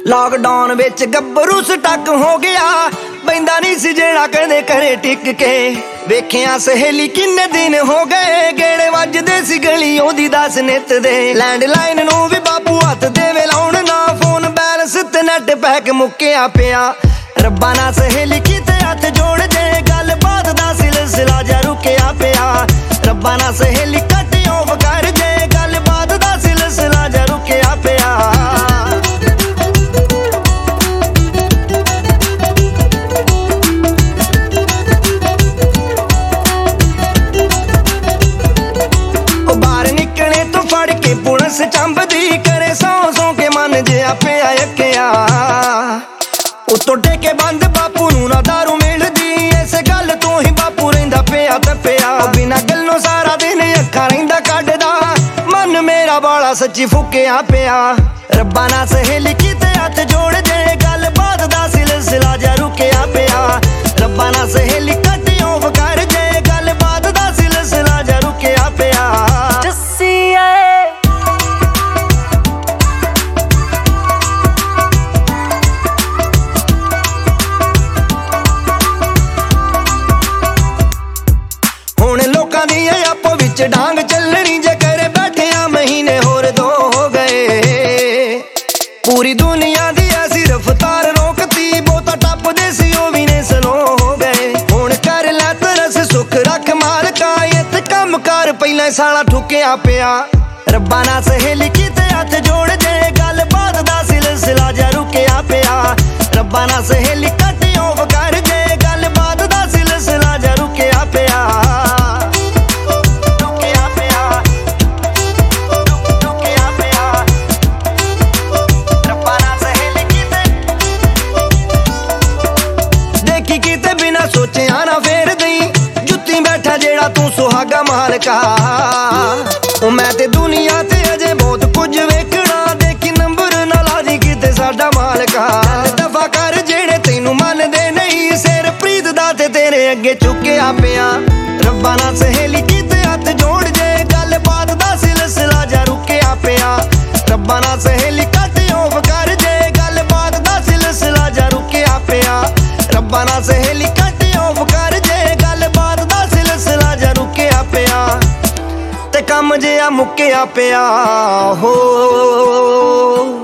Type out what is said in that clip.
Lockdown विच गब्बरू stuck हो गया, बैंदा नहीं सी जेड़ा कहंदे घरे टिक के। वेखिया सहेली किन्ने दिन हो गए, गेड़े वजदे सी गली ओदी 10 नित दे। लैंडलाइन नूं भी बापू हत्थ देवे लाउण ना, फोन बैलेंस ते नेट पैक मुक्किया पिया। रब्बा ना सहेली किते हत्थ जोड़ जे, गल बात दा सिलसिला जा रुकिया पिया। रब्बा ना सहेली कट ऑफ कर जे, गल बात दा सिलसिला जा रुकिया पिया। पुलिस चंबदी करे सौ सौ के मन जिया पिया यकिया। उतो टेके बंद बापू नूं ना दारू मिलदी, इस गल तो ही बापू रहिंदा पिया तपिया। बिना गल्लों सारा दिन अखां रहिंदा कढदा, मन मेरा बाला सच्ची फुकिया पिया। रब्बा ना सहेली किते हत्थ जोड़ जे, गल बात दा सिलसिला जा रुकिया पिया। रब्बा ना सहेली कट ऑफ कर जे, गल बात दा सिलसिला जा रुकिया पिया। डांग चलनी जे करे बैठिया महीने होर 2 हो गए। पूरी दुनिया दी ऐसी रफ्तार रोकती, बोता टप दे सी ओ भी ने स्लो हो गए। हुण कर लै तरस सुख रख मालका, इत कम कर पहले साला ठुकिया पिया। रब्बा ना सहेली किते हत्थ जोड़ जे, गल बात दा सिलसिला जा रुकिया पिया। रब्बा ना सहेली कट ऑफ कर जे, गल बात दा सिलसिला जा रुकिया पिया। सोचिया ना फेर दई जुत्ती बैठा जेड़ा तू सुहागा मालका। मैं ते दुनिया ते अजे बहुत कुछ वेखना, देखी नंबर ना लाजी किते साडा मालका। दफा कर जेड़े तैनू मनदे नहीं, सिर प्रीत दा ते तेरे अगे चुकिया पिया। रब्बा ना सहेली किते हत्थ जोड़ जे, गल बात दा सिलसिला जा रुकिया पिया। रब्बा ना सहेली कट ऑफ कर जे, गल बात दा सिलसिला जा रुकिया पिया। रब्बा ना सहेली कर जे, गल बात दा सिलसिला जा रुकिया पिया। ते कम जिहा मुक्किया पिया हो।